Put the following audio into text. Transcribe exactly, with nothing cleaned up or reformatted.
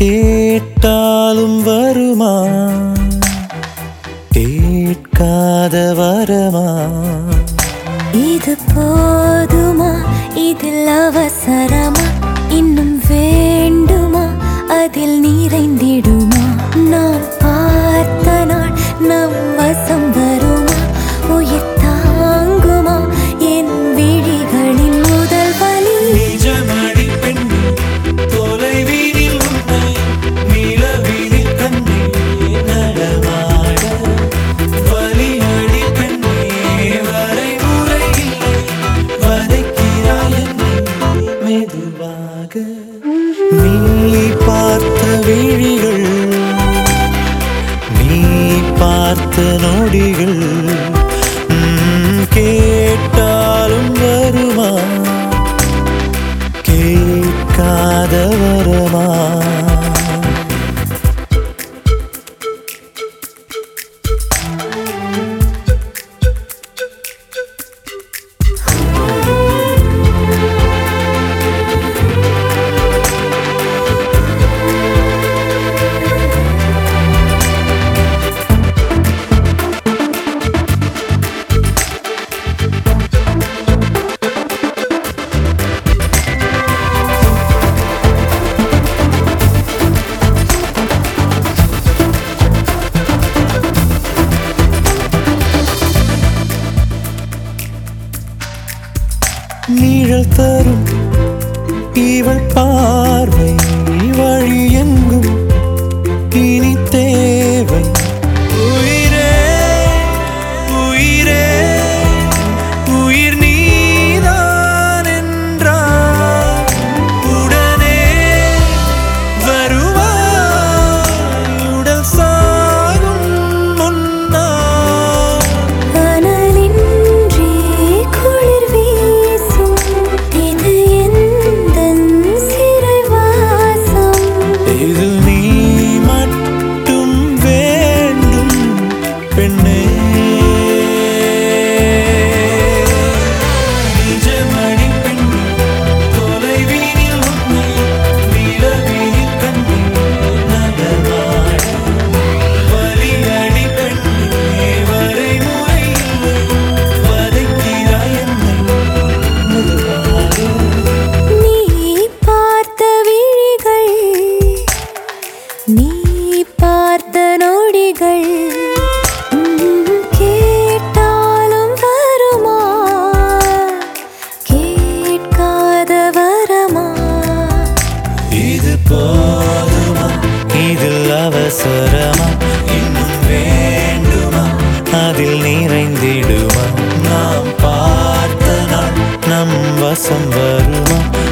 கேட்டாலும் வருமா கேட்காத வரமா இது போதுமா இதில் அவசரமா இன்னும் வேண்டுமா அதில் நிறைந்திடுமா நாம் பார்த்த நாள் நம் வசம் வருமா உயிர் தாங்குமா என் விழிகளின் முதல் வலி நிஜமடி பெண்ணே தொலைவீதில் உன்னை நிலவீதில் கண்ணே நடமாட வலியடி பெண்ணே வரைமுறை இல்லை வதைக்கிறாய் என்னை மெதுவாக நீ பார்த்த விழிகள் நீ பார்த்த நொடிகள் கேட்டாலும் வருமா கேட்காத வரமா நீழல் தரும் இவள் பார்வை வழி எங்கும் இனி தேவை உயிரே உயிரே உயிர் நீதான் என்றால் உடனே வருவாய் உடல் சாகும் முன்னால் அனலின்றி குளிர் வீசும் இது எந்தன் சிறைவாசம் இது நீ மட்டும் வேண்டும் பெண்ணே நிஜமடி பெண்ணே தொலைவீதில் உன்னை நிலவீதில் கண்ணே நடமாட வலியடி பெண்ணே வரைமுறை இல்லை வதைக்கிறாய் என்னை மெதுவாக நீ பார்த்த விழிகள் நீ பார்த்த நொடிகள் கேட்டாலும் வருமா கேட்காத வரமா இது போதுமா இதில் அவசரமா இன்னும் வேண்டுமா அதில் நிறைந்திடுமா நாம் பார்த்த நாள் நம் வசம் வருமா